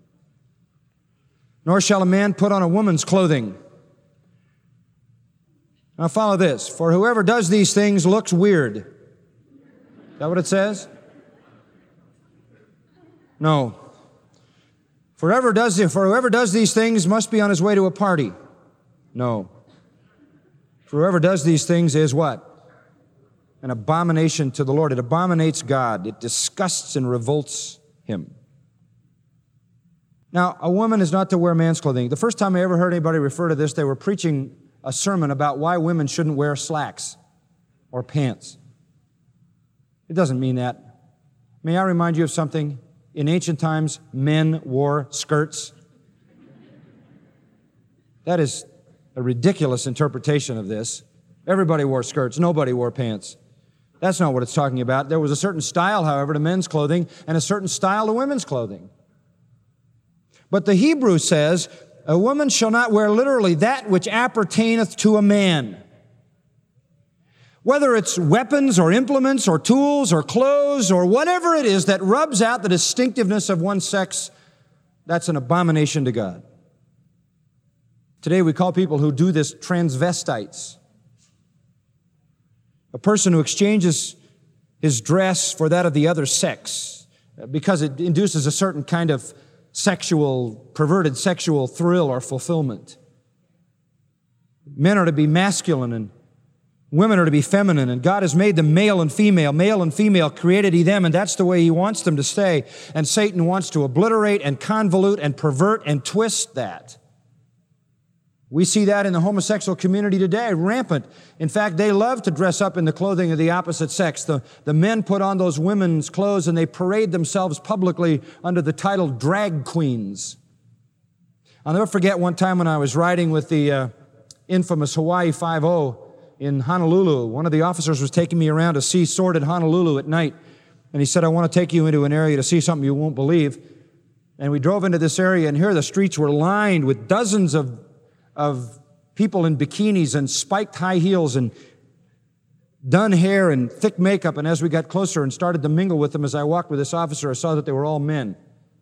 Speaker 2: nor shall a man put on a woman's clothing." Now follow this. "For whoever does these things looks weird." Is that what it says? No. For whoever does these things must be on his way to a party. No. For whoever does these things is what? An abomination to the Lord. It abominates God. It disgusts and revolts Him. Now, a woman is not to wear man's clothing. The first time I ever heard anybody refer to this, they were preaching a sermon about why women shouldn't wear slacks or pants. It doesn't mean that. May I remind you of something? In ancient times, men wore skirts. That is a ridiculous interpretation of this. Everybody wore skirts. Nobody wore pants. That's not what it's talking about. There was a certain style, however, to men's clothing and a certain style to women's clothing. But the Hebrew says, "A woman shall not wear literally that which appertaineth to a man." Whether it's weapons or implements or tools or clothes or whatever it is that rubs out the distinctiveness of one sex, that's an abomination to God. Today we call people who do this transvestites. A person who exchanges his dress for that of the other sex because it induces a certain kind of perverted sexual thrill or fulfillment. Men are to be masculine and women are to be feminine, and God has made them male and female created He them, and that's the way He wants them to stay. And Satan wants to obliterate and convolute and pervert and twist that. We see that in the homosexual community today, rampant. In fact, they love to dress up in the clothing of the opposite sex. The men put on those women's clothes and they parade themselves publicly under the title drag queens. I'll never forget one time when I was riding with the infamous Hawaii 5-0 in Honolulu. One of the officers was taking me around to see sordid Honolulu at night. And he said, "I want to take you into an area to see something you won't believe." And we drove into this area, and here the streets were lined with dozens of people in bikinis and spiked high heels and done hair and thick makeup. And as we got closer and started to mingle with them, as I walked with this officer, I saw that they were all men.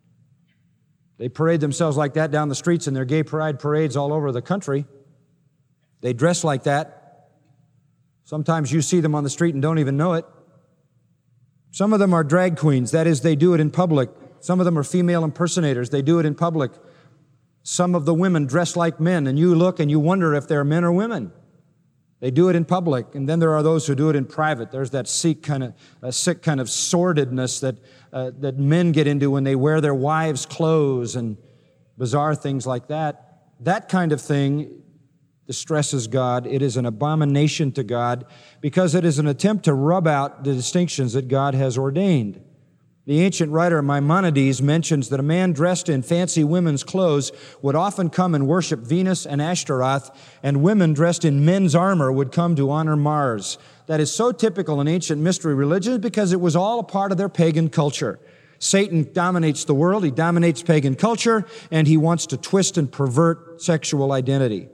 Speaker 2: They parade themselves like that down the streets in their gay pride parades all over the country. They dress like that. Sometimes you see them on the street and don't even know it. Some of them are drag queens. That is, they do it in public. Some of them are female impersonators. They do it in public. Some of the women dress like men, and you look and you wonder if they're men or women. They do it in public, and then there are those who do it in private. There's that sick kind of sordidness that men get into when they wear their wives' clothes and bizarre things like that. That kind of thing distresses God. It is an abomination to God because it is an attempt to rub out the distinctions that God has ordained. The ancient writer Maimonides mentions that a man dressed in fancy women's clothes would often come and worship Venus and Ashtaroth, and women dressed in men's armor would come to honor Mars. That is so typical in ancient mystery religions because it was all a part of their pagan culture. Satan dominates the world, he dominates pagan culture, and he wants to twist and pervert sexual identity.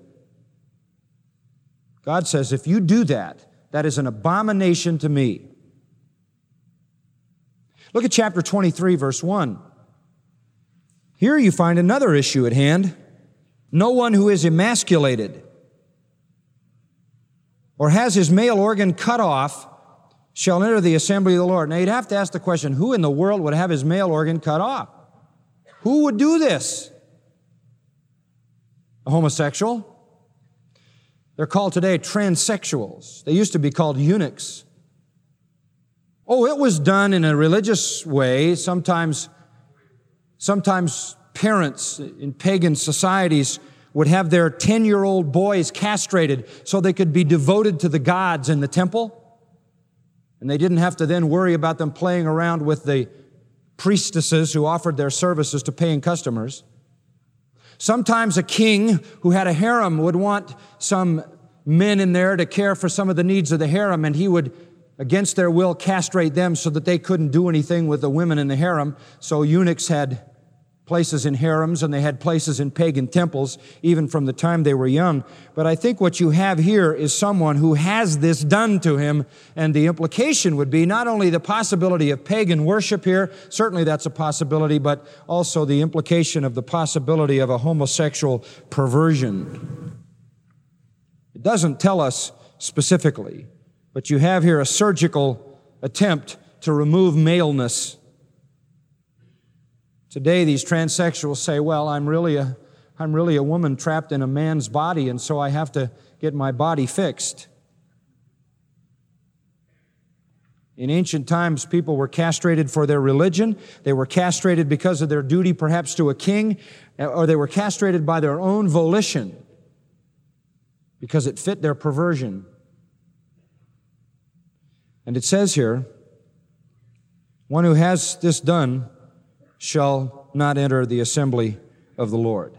Speaker 2: God says, if you do that, that is an abomination to me. Look at chapter 23, verse 1. Here you find another issue at hand. No one who is emasculated or has his male organ cut off shall enter the assembly of the Lord. Now you'd have to ask the question, who in the world would have his male organ cut off? Who would do this? A homosexual? They're called today transsexuals. They used to be called eunuchs. Oh, it was done in a religious way. Sometimes parents in pagan societies would have their 10-year-old boys castrated so they could be devoted to the gods in the temple. And they didn't have to then worry about them playing around with the priestesses who offered their services to paying customers. Sometimes a king who had a harem would want some men in there to care for some of the needs of the harem, and he would against their will, castrate them so that they couldn't do anything with the women in the harem. So eunuchs had places in harems and they had places in pagan temples, even from the time they were young. But I think what you have here is someone who has this done to him, and the implication would be not only the possibility of pagan worship here, certainly that's a possibility, but also the implication of the possibility of a homosexual perversion. It doesn't tell us specifically, but you have here a surgical attempt to remove maleness. Today, these transsexuals say, well, I'm really a woman trapped in a man's body, and so I have to get my body fixed. In ancient times, people were castrated for their religion. They were castrated because of their duty, perhaps to a king, or they were castrated by their own volition because it fit their perversion. And it says here, one who has this done shall not enter the assembly of the Lord.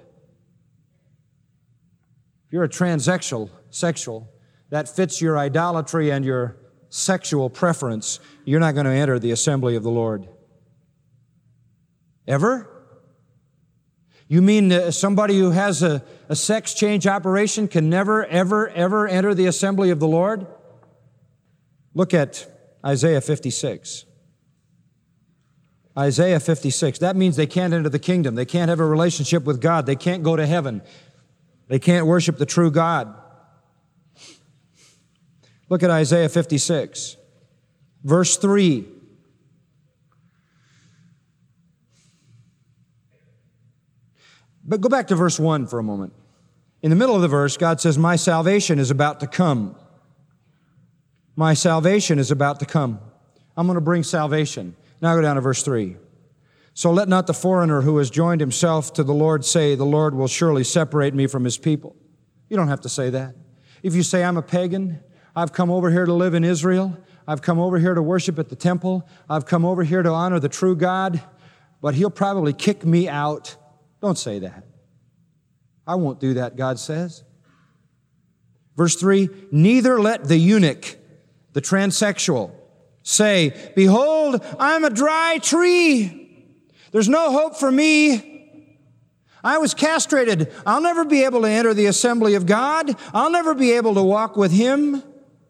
Speaker 2: If you're a transsexual, that fits your idolatry and your sexual preference, you're not going to enter the assembly of the Lord. Ever? You mean somebody who has a sex change operation can never, ever, ever enter the assembly of the Lord? Look at Isaiah 56. Isaiah 56. That means they can't enter the kingdom. They can't have a relationship with God. They can't go to heaven. They can't worship the true God. Look at Isaiah 56, verse 3. But go back to verse 1 for a moment. In the middle of the verse, God says, my salvation is about to come. My salvation is about to come. I'm going to bring salvation. Now go down to verse 3. So let not the foreigner who has joined himself to the Lord say, the Lord will surely separate me from his people. You don't have to say that. If you say, I'm a pagan, I've come over here to live in Israel, I've come over here to worship at the temple, I've come over here to honor the true God, but he'll probably kick me out. Don't say that. I won't do that, God says. Verse 3, neither let the eunuch, the transsexual, say, behold, I'm a dry tree. There's no hope for me. I was castrated. I'll never be able to enter the assembly of God. I'll never be able to walk with him.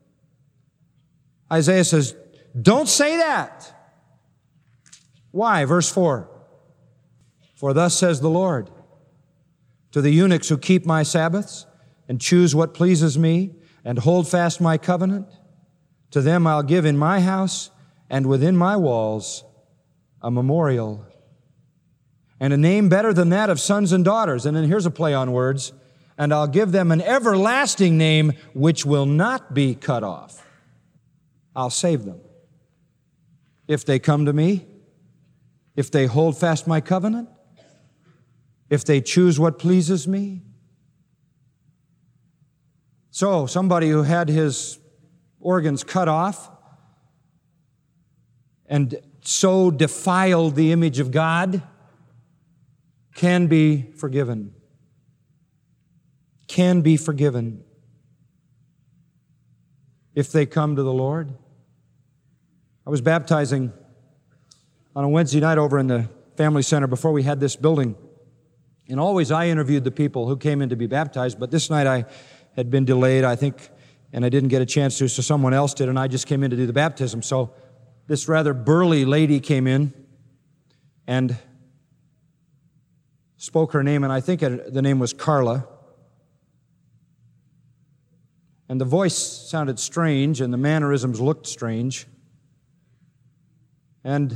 Speaker 2: Isaiah says, don't say that. Why? Verse 4. For thus says the Lord, to the eunuchs who keep my Sabbaths and choose what pleases me and hold fast my covenant, to them I'll give in my house and within my walls a memorial and a name better than that of sons and daughters. And then here's a play on words. And I'll give them an everlasting name which will not be cut off. I'll save them. If they come to me, if they hold fast my covenant, if they choose what pleases me. So somebody who had his organs cut off and so defiled the image of God can be forgiven. Can be forgiven if they come to the Lord. I was baptizing on a Wednesday night over in the family center before we had this building. And always I interviewed the people who came in to be baptized, but this night I had been delayed, I think, and I didn't get a chance to, so someone else did, and I just came in to do the baptism. So this rather burly lady came in and spoke her name, and I think the name was Carla. And the voice sounded strange, and the mannerisms looked strange. And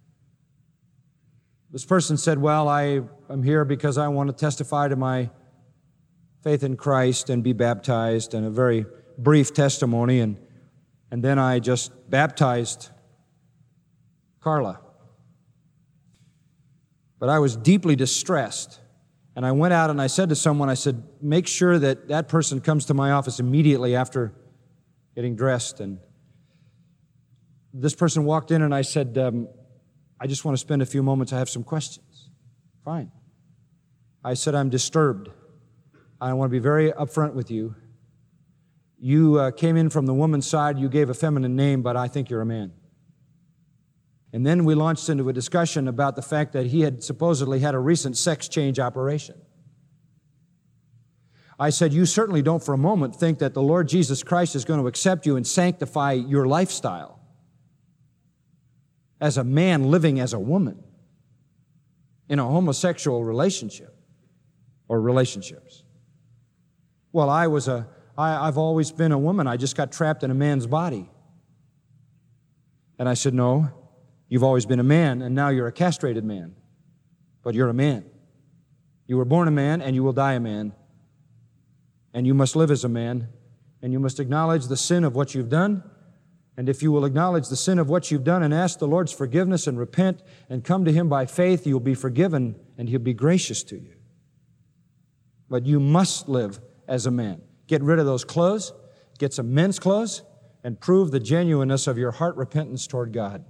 Speaker 2: this person said, well, I'm here because I want to testify to my faith in Christ and be baptized, and a very brief testimony, and then I just baptized Carla. But I was deeply distressed, and I went out and I said to someone, I said, make sure that that person comes to my office immediately after getting dressed. And this person walked in and I said, I just want to spend a few moments, I have some questions. Fine. I said, I'm disturbed. I want to be very upfront with you. You came in from the woman's side, you gave a feminine name, but I think you're a man. And then we launched into a discussion about the fact that he had supposedly had a recent sex change operation. I said, you certainly don't for a moment think that the Lord Jesus Christ is going to accept you and sanctify your lifestyle as a man living as a woman in a homosexual relationship or relationships. Well, I've always been a woman. I just got trapped in a man's body. And I said, no, you've always been a man, and now you're a castrated man. But you're a man. You were born a man, and you will die a man. And you must live as a man, and you must acknowledge the sin of what you've done. And if you will acknowledge the sin of what you've done and ask the Lord's forgiveness and repent and come to Him by faith, you'll be forgiven, and He'll be gracious to you. But you must live as a man. Get rid of those clothes, get some men's clothes, and prove the genuineness of your heart repentance toward God.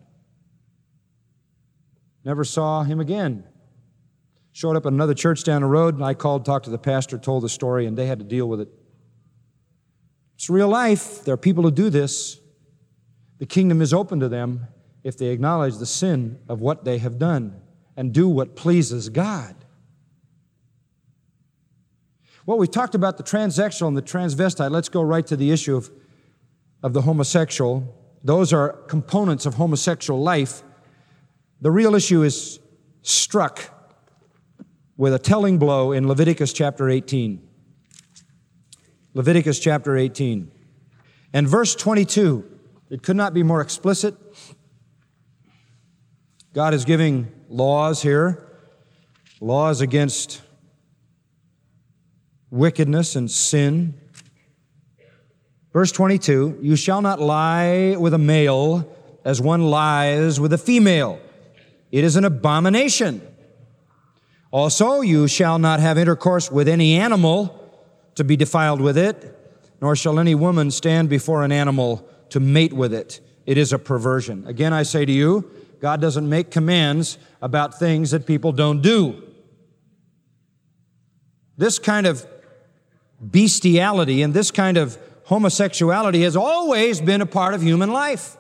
Speaker 2: Never saw him again. Showed up at another church down the road, and I called, talked to the pastor, told the story, and they had to deal with it. It's real life. There are people who do this. The kingdom is open to them if they acknowledge the sin of what they have done and do what pleases God. Well, we talked about the transsexual and the transvestite. Let's go right to the issue of the homosexual. Those are components of homosexual life. The real issue is struck with a telling blow in Leviticus chapter 18. Leviticus chapter 18. And verse 22, it could not be more explicit. God is giving laws here, laws against wickedness and sin. Verse 22, you shall not lie with a male as one lies with a female. It is an abomination. Also, you shall not have intercourse with any animal to be defiled with it, nor shall any woman stand before an animal to mate with it. It is a perversion. Again, I say to you, God doesn't make commands about things that people don't do. This kind of bestiality and this kind of homosexuality has always been a part of human life.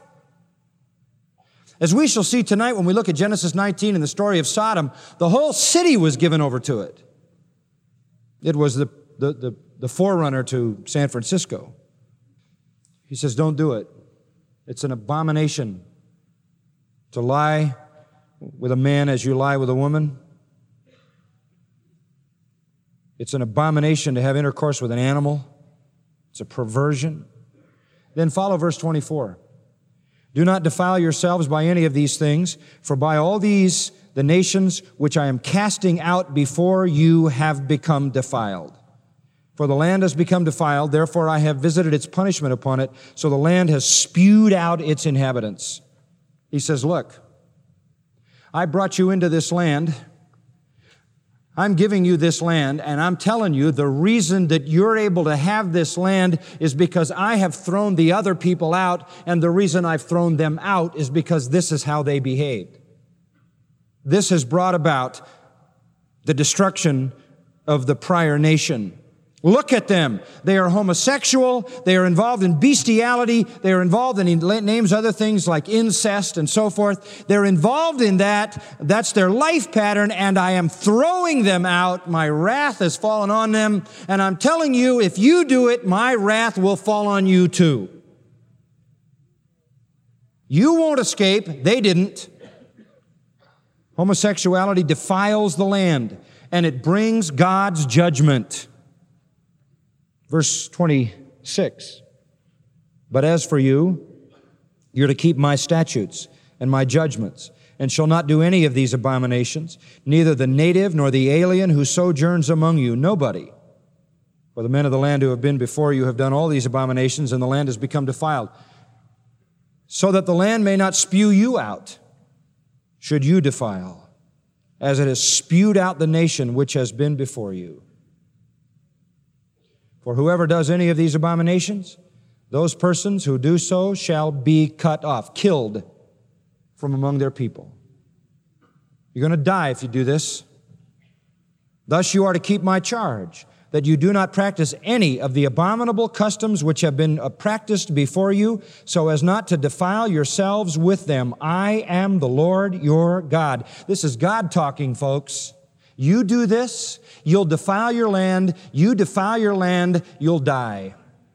Speaker 2: As we shall see tonight when we look at Genesis 19 and the story of Sodom, the whole city was given over to it. It was the forerunner to San Francisco. He says, don't do it. It's an abomination to lie with a man as you lie with a woman. It's an abomination to have intercourse with an animal. It's a perversion. Then follow verse 24. Do not defile yourselves by any of these things, for by all these the nations which I am casting out before you have become defiled. For the land has become defiled, therefore I have visited its punishment upon it, so the land has spewed out its inhabitants. He says, look, I brought you into this land. I'm giving you this land, and I'm telling you the reason that you're able to have this land is because I have thrown the other people out, and the reason I've thrown them out is because this is how they behaved. This has brought about the destruction of the prior nation. Look at them. They are homosexual. They are involved in bestiality. They are involved in, he names other things like incest and so forth. They're involved in that. That's their life pattern, and I am throwing them out. My wrath has fallen on them, and I'm telling you, if you do it, my wrath will fall on you too. You won't escape. They didn't. Homosexuality defiles the land, and it brings God's judgment. Verse 26, but as for you, you're to keep my statutes and my judgments, and shall not do any of these abominations, neither the native nor the alien who sojourns among you, nobody. For the men of the land who have been before you have done all these abominations, and the land has become defiled, so that the land may not spew you out, should you defile, as it has spewed out the nation which has been before you. For whoever does any of these abominations, those persons who do so shall be cut off, killed from among their people. You're going to die if you do this. Thus you are to keep my charge, that you do not practice any of the abominable customs which have been practiced before you, so as not to defile yourselves with them. I am the Lord your God. This is God talking, folks. You do this, you'll defile your land. You defile your land, you'll die.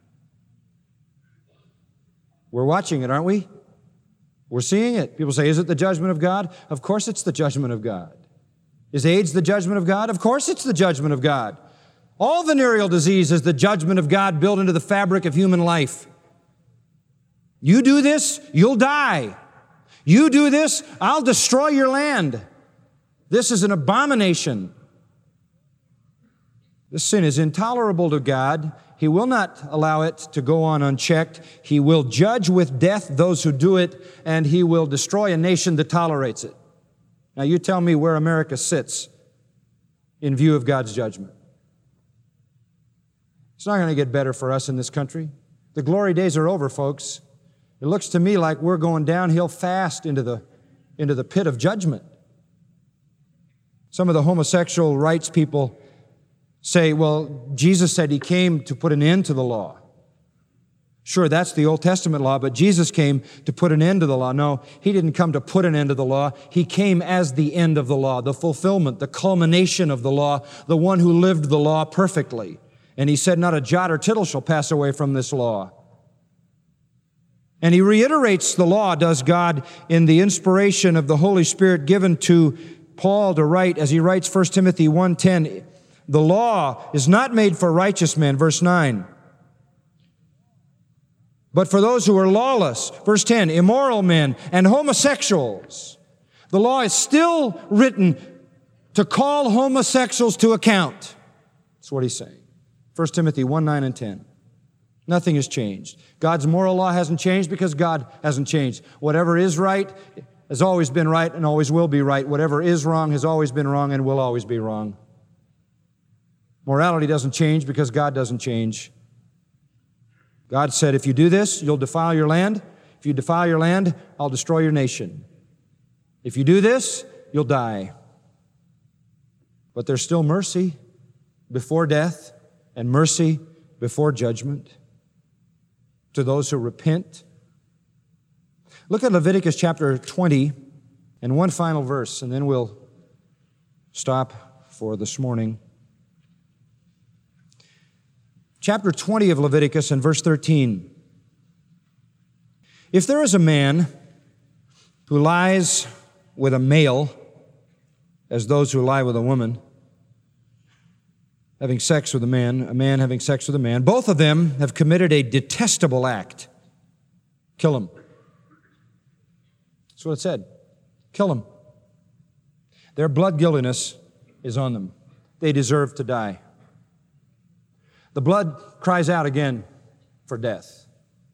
Speaker 2: We're watching it, aren't we? We're seeing it. People say, is it the judgment of God? Of course it's the judgment of God. Is AIDS the judgment of God? Of course it's the judgment of God. All venereal disease is the judgment of God built into the fabric of human life. You do this, you'll die. You do this, I'll destroy your land. This is an abomination. This sin is intolerable to God. He will not allow it to go on unchecked. He will judge with death those who do it, and He will destroy a nation that tolerates it. Now you tell me where America sits in view of God's judgment. It's not going to get better for us in this country. The glory days are over, folks. It looks to me like we're going downhill fast into the pit of judgment. Some of the homosexual rights people say, well, Jesus said He came to put an end to the law. Sure, that's the Old Testament law, but Jesus came to put an end to the law. No, He didn't come to put an end to the law. He came as the end of the law, the fulfillment, the culmination of the law, the one who lived the law perfectly. And He said, not a jot or tittle shall pass away from this law. And He reiterates the law, does God, in the inspiration of the Holy Spirit given to Paul to write, as he writes 1 Timothy 1:10, the law is not made for righteous men, verse 9, but for those who are lawless, verse 10, immoral men and homosexuals. The law is still written to call homosexuals to account. That's what he's saying. 1 Timothy 1:9 and 10. Nothing has changed. God's moral law hasn't changed because God hasn't changed. Whatever is right has always been right and always will be right. Whatever is wrong has always been wrong and will always be wrong. Morality doesn't change because God doesn't change. God said, if you do this, you'll defile your land. If you defile your land, I'll destroy your nation. If you do this, you'll die. But there's still mercy before death and mercy before judgment to those who repent. Look at Leviticus chapter 20 and one final verse, and then we'll stop for this morning. Chapter 20 of Leviticus and verse 13. If there is a man who lies with a male, as those who lie with a woman, having sex with a man having sex with a man, both of them have committed a detestable act. Kill him. That's what it said. Kill him. Their blood guiltiness is on them. They deserve to die. The blood cries out again for death.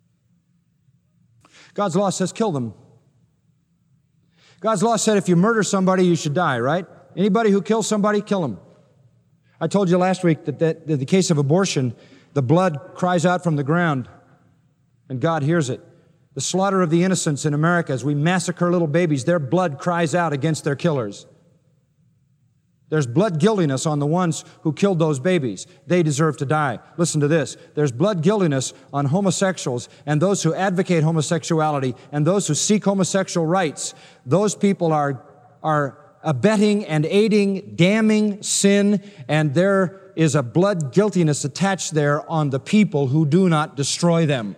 Speaker 2: God's law says kill them. God's law said if you murder somebody, you should die, right? Anybody who kills somebody, kill them. I told you last week that in the case of abortion, the blood cries out from the ground, and God hears it. The slaughter of the innocents in America, as we massacre little babies, their blood cries out against their killers. There's blood guiltiness on the ones who killed those babies. They deserve to die. Listen to this. There's blood guiltiness on homosexuals and those who advocate homosexuality and those who seek homosexual rights. Those people are abetting and aiding, damning sin, and there is a blood guiltiness attached there on the people who do not destroy them.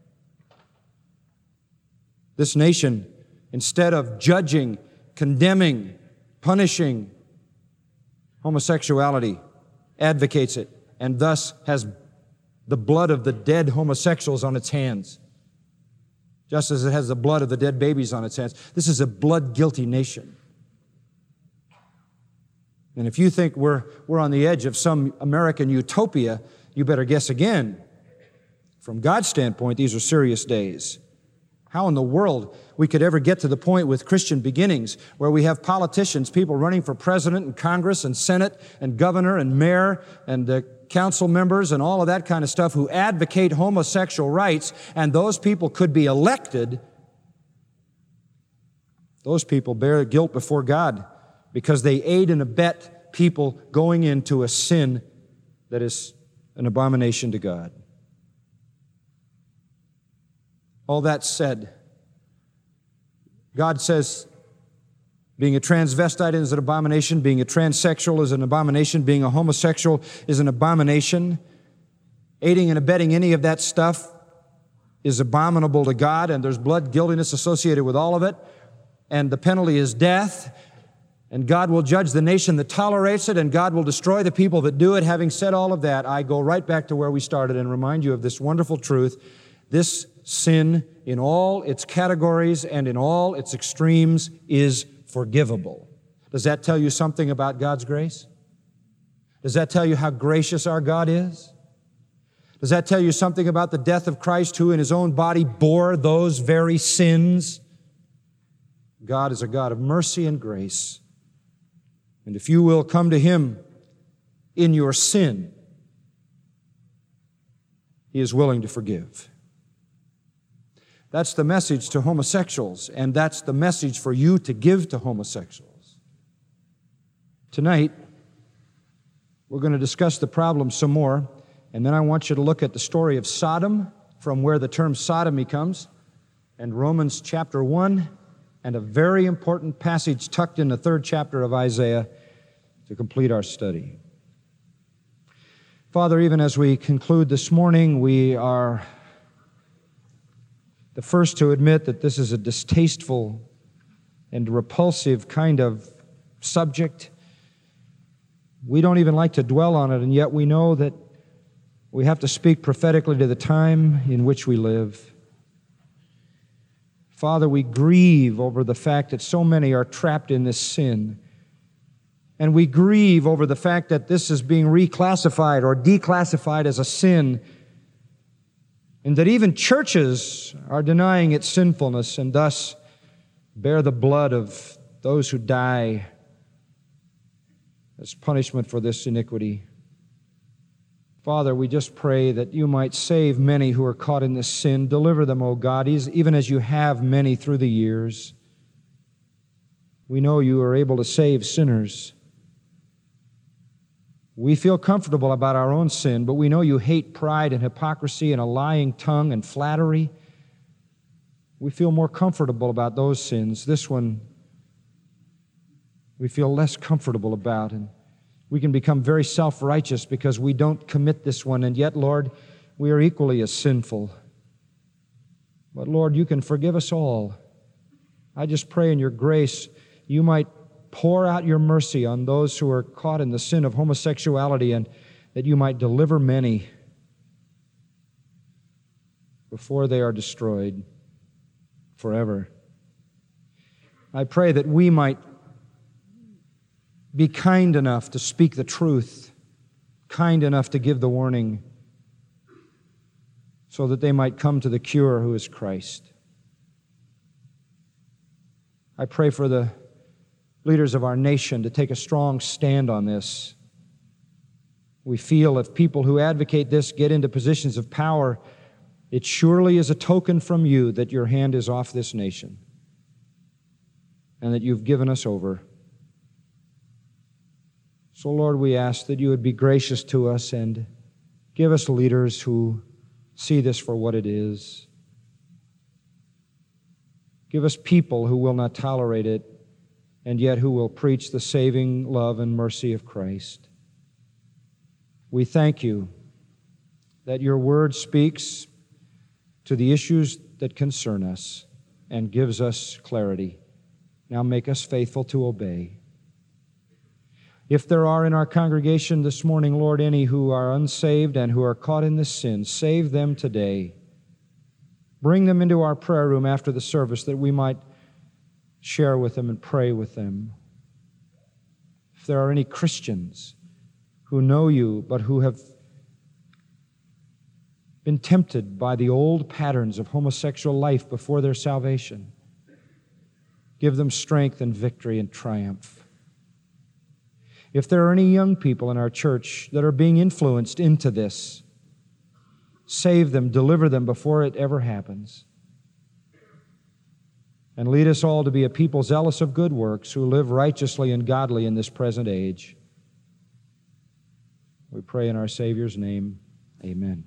Speaker 2: This nation, instead of judging, condemning, punishing homosexuality, advocates it, and thus has the blood of the dead homosexuals on its hands, just as it has the blood of the dead babies on its hands. This is a blood-guilty nation. And if you think we're on the edge of some American utopia, you better guess again. From God's standpoint, these are serious days. How in the world we could ever get to the point with Christian beginnings where we have politicians, people running for president and Congress and Senate and governor and mayor and council members and all of that kind of stuff who advocate homosexual rights, and those people could be elected. Those people bear guilt before God because they aid and abet people going into a sin that is an abomination to God. All that said, God says being a transvestite is an abomination, being a transsexual is an abomination, being a homosexual is an abomination. Aiding and abetting any of that stuff is abominable to God, and there's blood guiltiness associated with all of it, and the penalty is death, and God will judge the nation that tolerates it, and God will destroy the people that do it. Having said all of that, I go right back to where we started and remind you of this wonderful truth. This sin, in all its categories and in all its extremes, is forgivable. Does that tell you something about God's grace? Does that tell you how gracious our God is? Does that tell you something about the death of Christ, who in His own body bore those very sins? God is a God of mercy and grace. And if you will come to Him in your sin, He is willing to forgive. That's the message to homosexuals, and that's the message for you to give to homosexuals. Tonight, we're going to discuss the problem some more, and then I want you to look at the story of Sodom, from where the term sodomy comes, and Romans chapter 1, and a very important passage tucked in the 3rd chapter of Isaiah to complete our study. Father, even as we conclude this morning, we are the first to admit that this is a distasteful and repulsive kind of subject. We don't even like to dwell on it, and yet we know that we have to speak prophetically to the time in which we live. Father, we grieve over the fact that so many are trapped in this sin. And we grieve over the fact that this is being reclassified or declassified as a sin, and that even churches are denying its sinfulness and thus bear the blood of those who die as punishment for this iniquity. Father, we just pray that you might save many who are caught in this sin. Deliver them, O God, even as you have many through the years. We know you are able to save sinners. We feel comfortable about our own sin, but we know you hate pride and hypocrisy and a lying tongue and flattery. We feel more comfortable about those sins. This one we feel less comfortable about, and we can become very self-righteous because we don't commit this one, and yet, Lord, we are equally as sinful. But, Lord, you can forgive us all. I just pray in your grace you might pour out your mercy on those who are caught in the sin of homosexuality, and that you might deliver many before they are destroyed forever. I pray that we might be kind enough to speak the truth, kind enough to give the warning, so that they might come to the cure, who is Christ. I pray for the leaders of our nation to take a strong stand on this. We feel if people who advocate this get into positions of power, it surely is a token from you that your hand is off this nation and that you've given us over. So, Lord, we ask that you would be gracious to us and give us leaders who see this for what it is. Give us people who will not tolerate it, and yet who will preach the saving love and mercy of Christ. We thank you that your word speaks to the issues that concern us and gives us clarity. Now make us faithful to obey. If there are in our congregation this morning, Lord, any who are unsaved and who are caught in this sin, save them today. Bring them into our prayer room after the service that we might share with them and pray with them. If there are any Christians who know you but who have been tempted by the old patterns of homosexual life before their salvation, give them strength and victory and triumph. If there are any young people in our church that are being influenced into this, save them, deliver them before it ever happens. And lead us all to be a people zealous of good works who live righteously and godly in this present age. We pray in our Savior's name. Amen.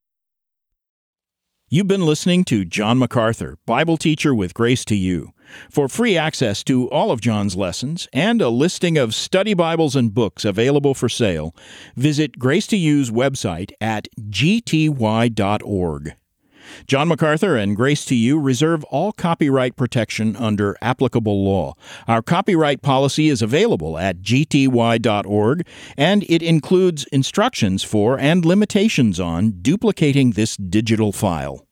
Speaker 1: You've been listening to John MacArthur, Bible teacher with Grace to You. For free access to all of John's lessons and a listing of study Bibles and books available for sale, visit Grace to You's website at gty.org. John MacArthur and Grace to You reserve all copyright protection under applicable law. Our copyright policy is available at gty.org, and it includes instructions for and limitations on duplicating this digital file.